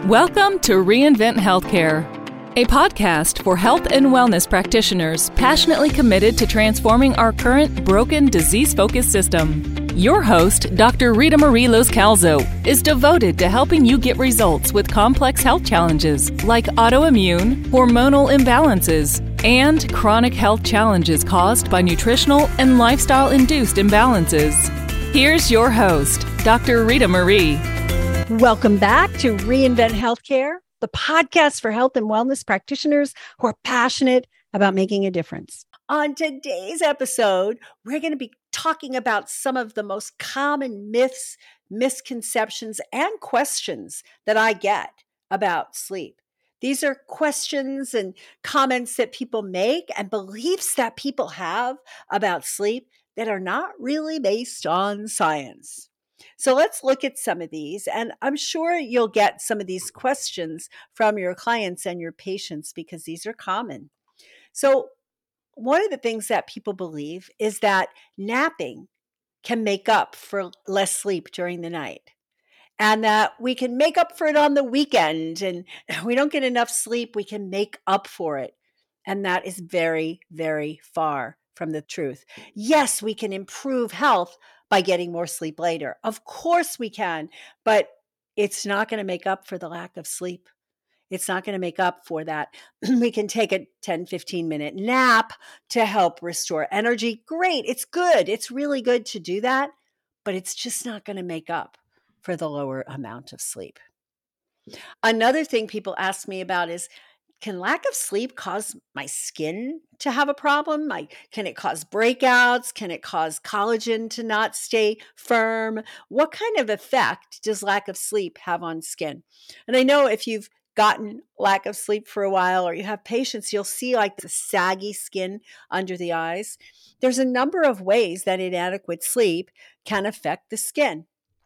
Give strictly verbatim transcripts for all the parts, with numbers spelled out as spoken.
Welcome to Reinvent Healthcare, a podcast for health and wellness practitioners passionately committed to transforming our current broken, disease-focused system. Your host, Doctor Rita Marie Loscalzo, is devoted to helping you get results with complex health challenges like autoimmune, hormonal imbalances, and chronic health challenges caused by nutritional and lifestyle-induced imbalances. Here's your host, Doctor Rita Marie. Welcome back to Reinvent Healthcare, the podcast for health and wellness practitioners who are passionate about making a difference. On today's episode, we're going to be talking about some of the most common myths, misconceptions, and questions that I get about sleep. These are questions and comments that people make and beliefs that people have about sleep that are not really based on science. So let's look at some of these, and I'm sure you'll get some of these questions from your clients and your patients because these are common. So one of the things that people believe is that napping can make up for less sleep during the night, and that we can make up for it on the weekend, and if we don't get enough sleep, we can make up for it. And that is very, very far from the truth. Yes, we can improve health by getting more sleep later. Of course we can, but it's not going to make up for the lack of sleep. It's not going to make up for that. We can take a ten, fifteen minute nap to help restore energy. Great. It's good. It's really good to do that, but it's just not going to make up for the lower amount of sleep. Another thing people ask me about is, can lack of sleep cause my skin to have a problem? Like, can it cause breakouts? Can it cause collagen to not stay firm? What kind of effect does lack of sleep have on skin? And I know if you've gotten lack of sleep for a while or you have patients, you'll see like the saggy skin under the eyes. There's a number of ways that inadequate sleep can affect the skin.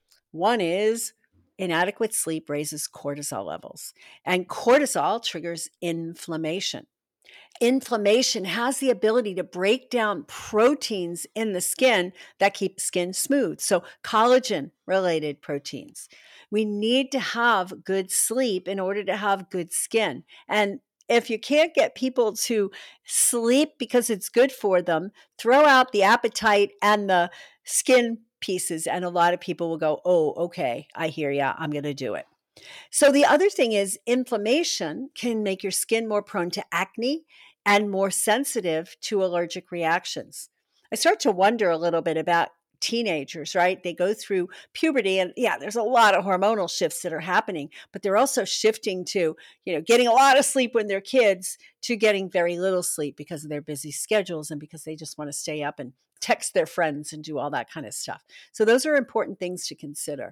One is inadequate sleep raises cortisol levels, and cortisol triggers inflammation. Inflammation has the ability to break down proteins in the skin that keep skin smooth. So collagen-related proteins. We need to have good sleep in order to have good skin. And if you can't get people to sleep because it's good for them, throw out the appetite and the skin pieces, and a lot of people will go, oh, okay, I hear ya, I'm going to do it. So the other thing is inflammation can make your skin more prone to acne and more sensitive to allergic reactions. I start to wonder a little bit about teenagers, right? They go through puberty and yeah, there's a lot of hormonal shifts that are happening, but they're also shifting to, you know, getting a lot of sleep when they're kids to getting very little sleep because of their busy schedules and because they just want to stay up and text their friends and do all that kind of stuff. So those are important things to consider.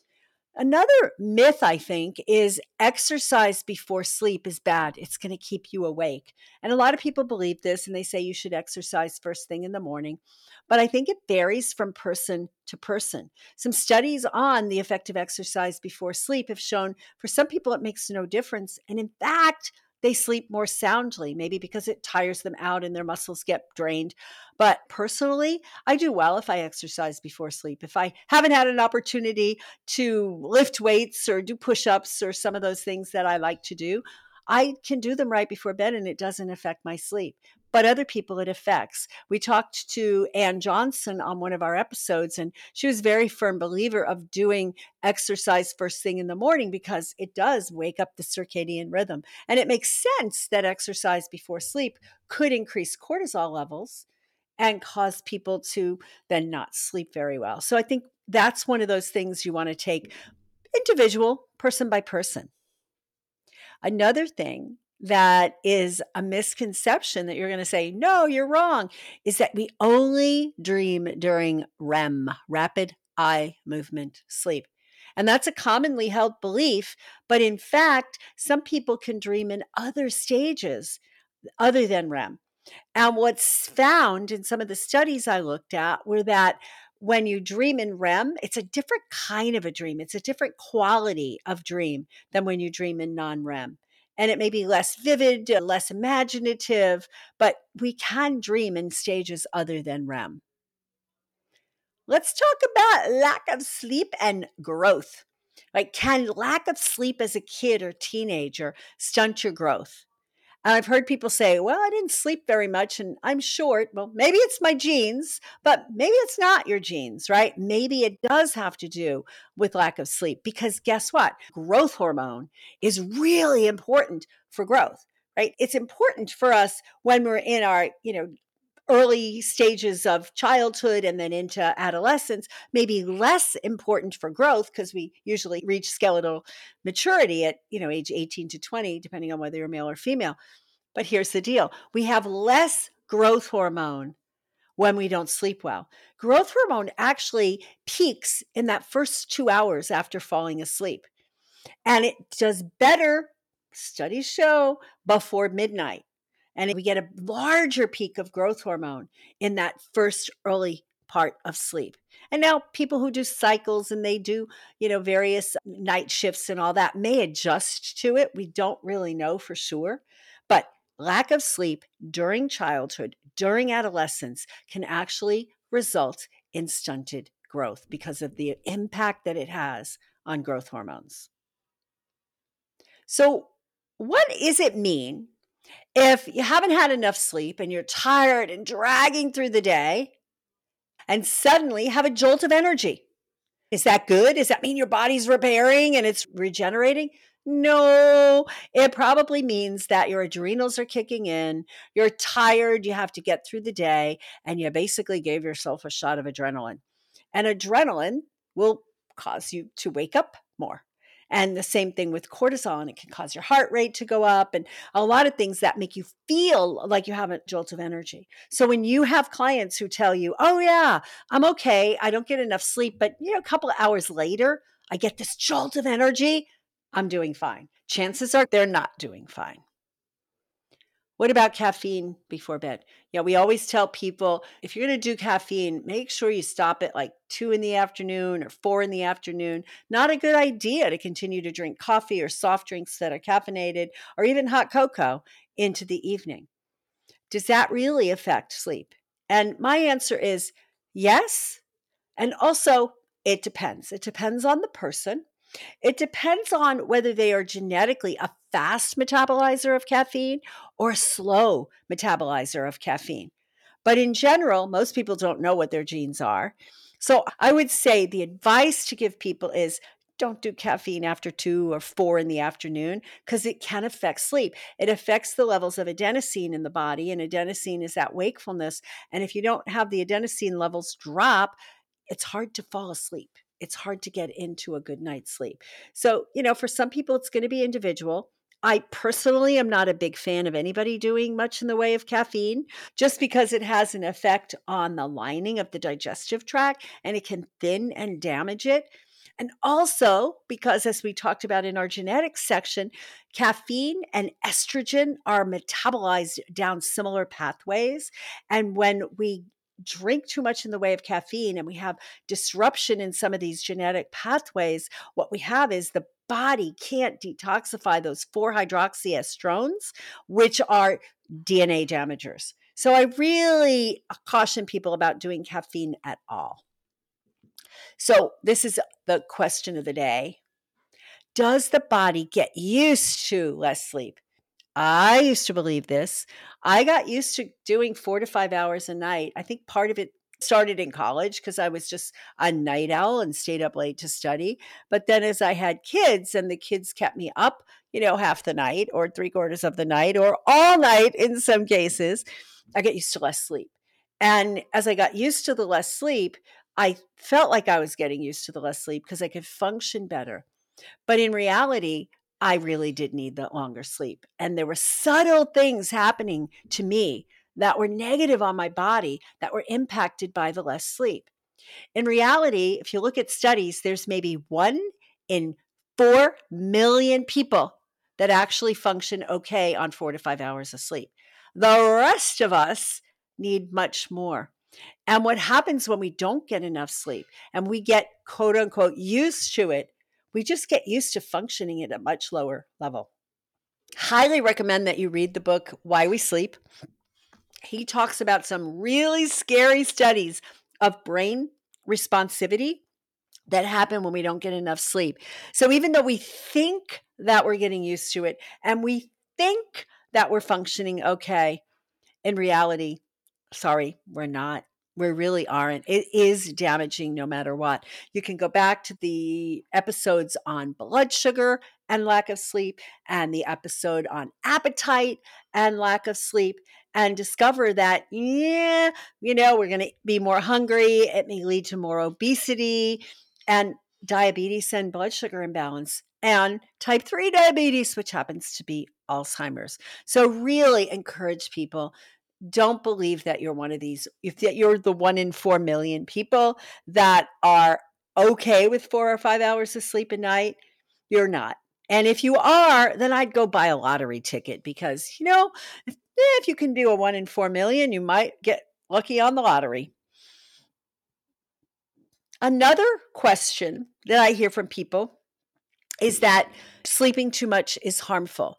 Another myth, I think, is exercise before sleep is bad. It's going to keep you awake. And a lot of people believe this and they say you should exercise first thing in the morning. But I think it varies from person to person. Some studies on the effect of exercise before sleep have shown for some people it makes no difference. And in fact, they sleep more soundly, maybe because it tires them out and their muscles get drained. But personally, I do well if I exercise before sleep. If I haven't had an opportunity to lift weights or do push-ups or some of those things that I like to do, I can do them right before bed and it doesn't affect my sleep. But other people it affects. We talked to Ann Johnson on one of our episodes, and she was a very firm believer of doing exercise first thing in the morning because it does wake up the circadian rhythm. And it makes sense that exercise before sleep could increase cortisol levels and cause people to then not sleep very well. So I think that's one of those things you want to take individual, person by person. Another thing that is a misconception that you're going to say, no, you're wrong, is that we only dream during R E M, rapid eye movement sleep. And that's a commonly held belief, but in fact, some people can dream in other stages other than R E M. And what's found in some of the studies I looked at were that when you dream in R E M, it's a different kind of a dream. It's a different quality of dream than when you dream in non-R E M. And it may be less vivid, less imaginative, but we can dream in stages other than R E M. Let's talk about lack of sleep and growth. Like, can lack of sleep as a kid or teenager stunt your growth? And I've heard people say, well, I didn't sleep very much and I'm short. Well, maybe it's my genes, but maybe it's not your genes, right? Maybe it does have to do with lack of sleep, because guess what? Growth hormone is really important for growth, right? It's important for us when we're in our, you know, early stages of childhood and then into adolescence, maybe less important for growth because we usually reach skeletal maturity at, you know, age eighteen to twenty, depending on whether you're male or female. But here's the deal. We have less growth hormone when we don't sleep well. Growth hormone actually peaks in that first two hours after falling asleep. And it does better, studies show, before midnight. And we get a larger peak of growth hormone in that first early part of sleep. And now people who do cycles and they do, you know, various night shifts and all that may adjust to it. We don't really know for sure. But lack of sleep during childhood, during adolescence, can actually result in stunted growth because of the impact that it has on growth hormones. So, what does it mean if you haven't had enough sleep and you're tired and dragging through the day and suddenly have a jolt of energy? Is that good? Does that mean your body's repairing and it's regenerating? No, it probably means that your adrenals are kicking in, you're tired, you have to get through the day, and you basically gave yourself a shot of adrenaline. And adrenaline will cause you to wake up more. And the same thing with cortisol, it can cause your heart rate to go up and a lot of things that make you feel like you have a jolt of energy. So when you have clients who tell you, oh yeah, I'm okay, I don't get enough sleep, but you know, a couple of hours later, I get this jolt of energy, I'm doing fine. Chances are they're not doing fine. What about caffeine before bed? Yeah, we always tell people if you're going to do caffeine, make sure you stop at like two in the afternoon or four in the afternoon. Not a good idea to continue to drink coffee or soft drinks that are caffeinated or even hot cocoa into the evening. Does that really affect sleep? And my answer is yes. And also, it depends. It depends on the person. It depends on whether they are genetically a fast metabolizer of caffeine or a slow metabolizer of caffeine. But in general, most people don't know what their genes are. So I would say the advice to give people is don't do caffeine after two or four in the afternoon because it can affect sleep. It affects the levels of adenosine in the body, and adenosine is that wakefulness. And if you don't have the adenosine levels drop, it's hard to fall asleep. It's hard to get into a good night's sleep. So, you know, for some people, it's going to be individual. I personally am not a big fan of anybody doing much in the way of caffeine, just because it has an effect on the lining of the digestive tract and it can thin and damage it. And also because, as we talked about in our genetics section, caffeine and estrogen are metabolized down similar pathways. And when we drink too much in the way of caffeine and we have disruption in some of these genetic pathways, what we have is the body can't detoxify those four hydroxyestrones, which are D N A damagers. So I really caution people about doing caffeine at all. So this is the question of the day. Does the body get used to less sleep? I used to believe this. I got used to doing four to five hours a night. I think part of it started in college because I was just a night owl and stayed up late to study. But then as I had kids and the kids kept me up, you know, half the night or three quarters of the night or all night in some cases, I got used to less sleep. And as I got used to the less sleep, I felt like I was getting used to the less sleep because I could function better. But in reality, I really did need that longer sleep. And there were subtle things happening to me that were negative on my body that were impacted by the less sleep. In reality, if you look at studies, there's maybe one in four million people that actually function okay on four to five hours of sleep. The rest of us need much more. And what happens when we don't get enough sleep and we get quote unquote used to it, we just get used to functioning at a much lower level. Highly recommend that you read the book, Why We Sleep. He talks about some really scary studies of brain responsivity that happen when we don't get enough sleep. So even though we think that we're getting used to it and we think that we're functioning okay, in reality, sorry, we're not. We really aren't. It is damaging no matter what. You can go back to the episodes on blood sugar and lack of sleep and the episode on appetite and lack of sleep and discover that, yeah, you know, we're going to be more hungry. It may lead to more obesity and diabetes and blood sugar imbalance and type three diabetes, which happens to be Alzheimer's. So really encourage people, don't believe that you're one of these, if that you're the one in four million people that are okay with four or five hours of sleep a night. You're not. And if you are, then I'd go buy a lottery ticket because, you know, if, if you can do a one in four million, you might get lucky on the lottery. Another question that I hear from people is that sleeping too much is harmful.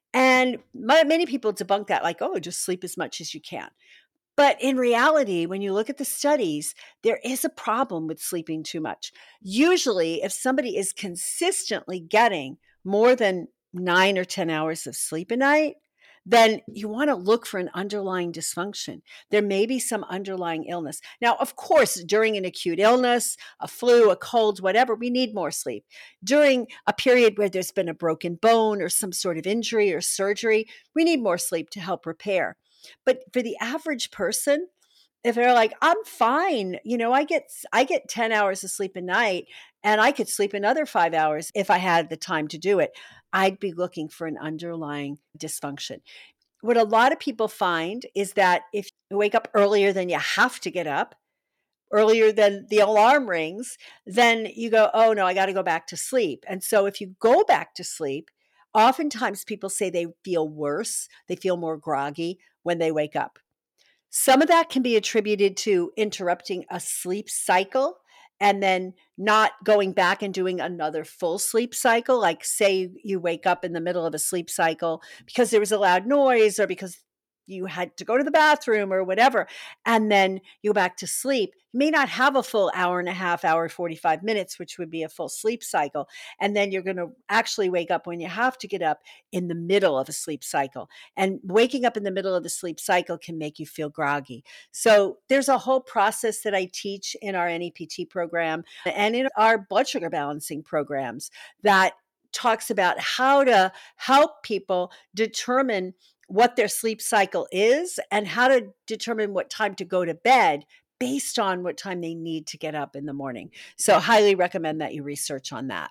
And many people debunk that, like, oh, just sleep as much as you can. But in reality, when you look at the studies, there is a problem with sleeping too much. Usually, if somebody is consistently getting more than nine or ten hours of sleep a night, then you want to look for an underlying dysfunction. There may be some underlying illness. Now, of course, during an acute illness, a flu, a cold, whatever, we need more sleep. During a period where there's been a broken bone or some sort of injury or surgery, we need more sleep to help repair. But for the average person, if they're like, I'm fine, you know, I get I get ten hours of sleep a night and I could sleep another five hours if I had the time to do it, I'd be looking for an underlying dysfunction. What a lot of people find is that if you wake up earlier than you have to get up, earlier than the alarm rings, then you go, oh no, I got to go back to sleep. And so if you go back to sleep, oftentimes people say they feel worse, they feel more groggy when they wake up. Some of that can be attributed to interrupting a sleep cycle and then not going back and doing another full sleep cycle. Like say you wake up in the middle of a sleep cycle because there was a loud noise or because you had to go to the bathroom or whatever, and then you go back to sleep. You may not have a full hour and a half, hour, forty-five minutes, which would be a full sleep cycle. And then you're going to actually wake up when you have to get up in the middle of a sleep cycle. And waking up in the middle of the sleep cycle can make you feel groggy. So there's a whole process that I teach in our N E P T program and in our blood sugar balancing programs that talks about how to help people determine what their sleep cycle is and how to determine what time to go to bed based on what time they need to get up in the morning. So highly recommend that you research on that.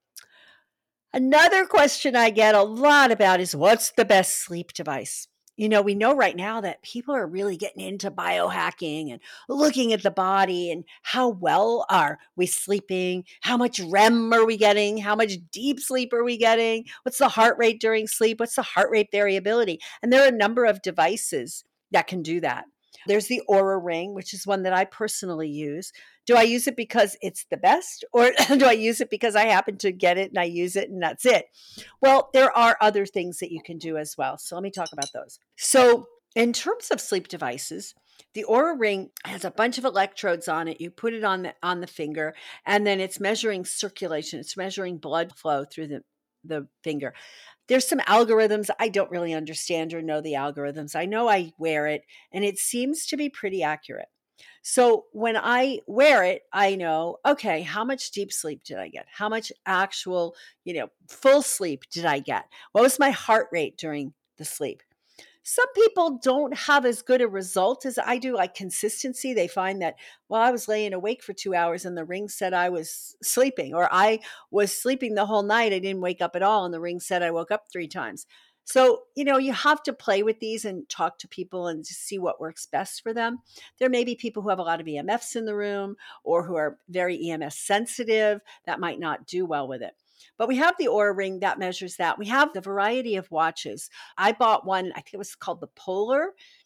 Another question I get a lot about is what's the best sleep device? You know, we know right now that people are really getting into biohacking and looking at the body and how well are we sleeping? How much R E M are we getting? How much deep sleep are we getting? What's the heart rate during sleep? What's the heart rate variability? And there are a number of devices that can do that. There's the Oura Ring, which is one that I personally use. Do I use it because it's the best, or do I use it because I happen to get it and I use it and that's it? Well, there are other things that you can do as well. So let me talk about those. So in terms of sleep devices, the Oura Ring has a bunch of electrodes on it. You put it on the on the finger, and then it's measuring circulation. It's measuring blood flow through the, the finger. There's some algorithms. I don't really understand or know the algorithms. I know I wear it, and it seems to be pretty accurate. So when I wear it, I know, okay, how much deep sleep did I get? How much actual, you know, full sleep did I get? What was my heart rate during the sleep? Some people don't have as good a result as I do, like consistency. They find that, well, I was laying awake for two hours and the ring said I was sleeping, or I was sleeping the whole night. I didn't wake up at all. And the ring said I woke up three times. So, you know, you have to play with these and talk to people and just see what works best for them. There may be people who have a lot of E M Fs in the room or who are very E M S sensitive that might not do well with it. But we have the Oura Ring that measures that. We have the variety of watches. I bought one, I think it was called the Polar.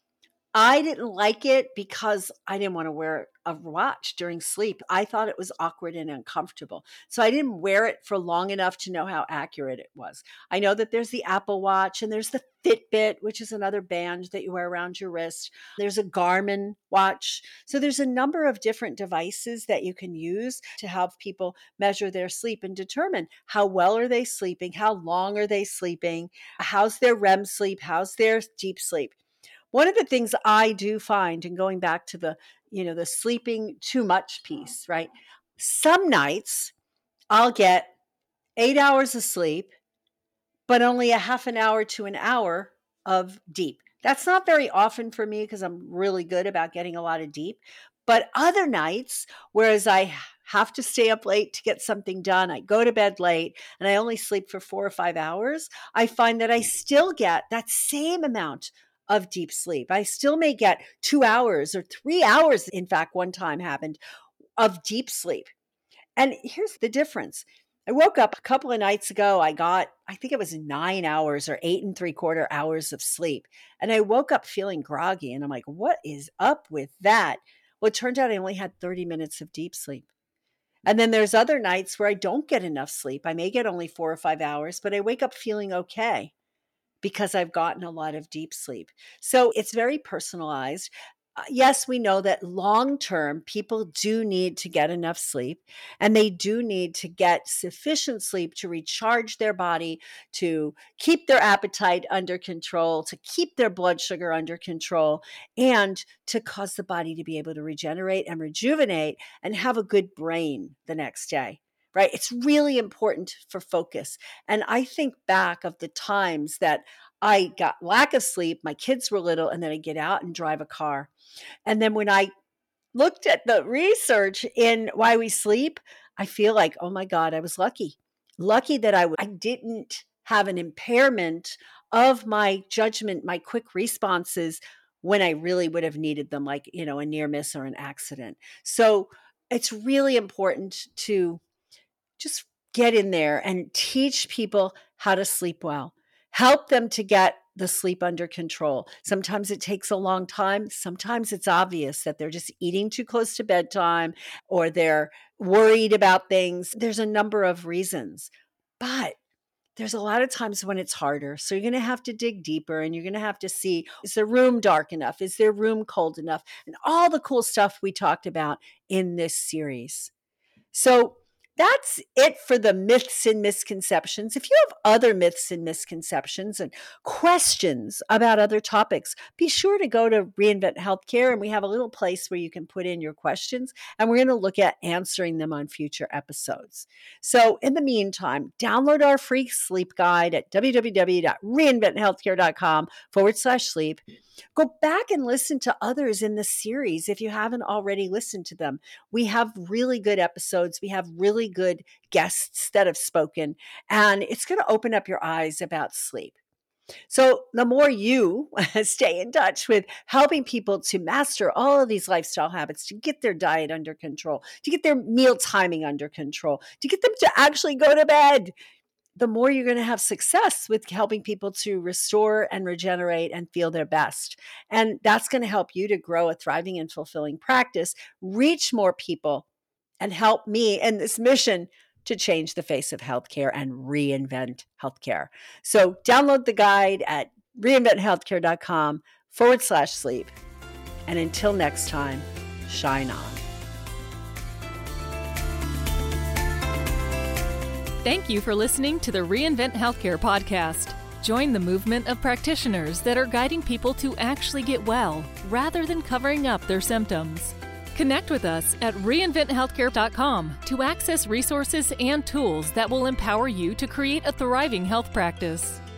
I didn't like it because I didn't want to wear a watch during sleep. I thought it was awkward and uncomfortable. So I didn't wear it for long enough to know how accurate it was. I know that there's the Apple Watch and there's the Fitbit, which is another band that you wear around your wrist. There's a Garmin watch. So there's a number of different devices that you can use to help people measure their sleep and determine how well are they sleeping, how long are they sleeping, how's their R E M sleep, how's their deep sleep. One of the things I do find, and going back to the, you know, the sleeping too much piece, right? Some nights I'll get eight hours of sleep, but only a half an hour to an hour of deep. That's not very often for me because I'm really good about getting a lot of deep. But other nights, whereas I have to stay up late to get something done, I go to bed late and I only sleep for four or five hours, I find that I still get that same amount of deep sleep. I still may get two hours or three hours, in fact, one time happened, of deep sleep. And here's the difference. I woke up a couple of nights ago. I got, I think it was nine hours or eight and three quarter hours of sleep. And I woke up feeling groggy. And I'm like, what is up with that? Well, it turned out I only had thirty minutes of deep sleep. And then there's other nights where I don't get enough sleep. I may get only four or five hours, but I wake up feeling okay, because I've gotten a lot of deep sleep. So it's very personalized. Uh, yes, we know that long-term people do need to get enough sleep, and they do need to get sufficient sleep to recharge their body, to keep their appetite under control, to keep their blood sugar under control, and to cause the body to be able to regenerate and rejuvenate and have a good brain the next day. Right? It's really important for focus. And I think back of the times that I got lack of sleep, my kids were little, and then I get out and drive a car. And then when I looked at the research in why we sleep, I feel like, oh my God, I was lucky. Lucky that I, I didn't have an impairment of my judgment, my quick responses when I really would have needed them, like, you know, a near miss or an accident. So it's really important to just get in there and teach people how to sleep well. Help them to get the sleep under control. Sometimes it takes a long time. Sometimes it's obvious that they're just eating too close to bedtime or they're worried about things. There's a number of reasons, but there's a lot of times when it's harder. So you're going to have to dig deeper and you're going to have to see, is the room dark enough? Is their room cold enough? And all the cool stuff we talked about in this series. So that's it for the myths and misconceptions. If you have other myths and misconceptions and questions about other topics, be sure to go to Reinvent Healthcare, and we have a little place where you can put in your questions, and we're going to look at answering them on future episodes. So in the meantime, download our free sleep guide at www.reinventhealthcare.com forward slash sleep. Go back and listen to others in the series if you haven't already listened to them. We have really good episodes. We have really good guests that have spoken, and it's going to open up your eyes about sleep. So the more you stay in touch with helping people to master all of these lifestyle habits, to get their diet under control, to get their meal timing under control, to get them to actually go to bed, the more you're going to have success with helping people to restore and regenerate and feel their best. And that's going to help you to grow a thriving and fulfilling practice, reach more people, and help me in this mission to change the face of healthcare and reinvent healthcare. So download the guide at reinventhealthcare.com forward slash sleep. And until next time, shine on. Thank you for listening to the Reinvent Healthcare podcast. Join the movement of practitioners that are guiding people to actually get well rather than covering up their symptoms. Connect with us at reinvent healthcare dot com to access resources and tools that will empower you to create a thriving health practice.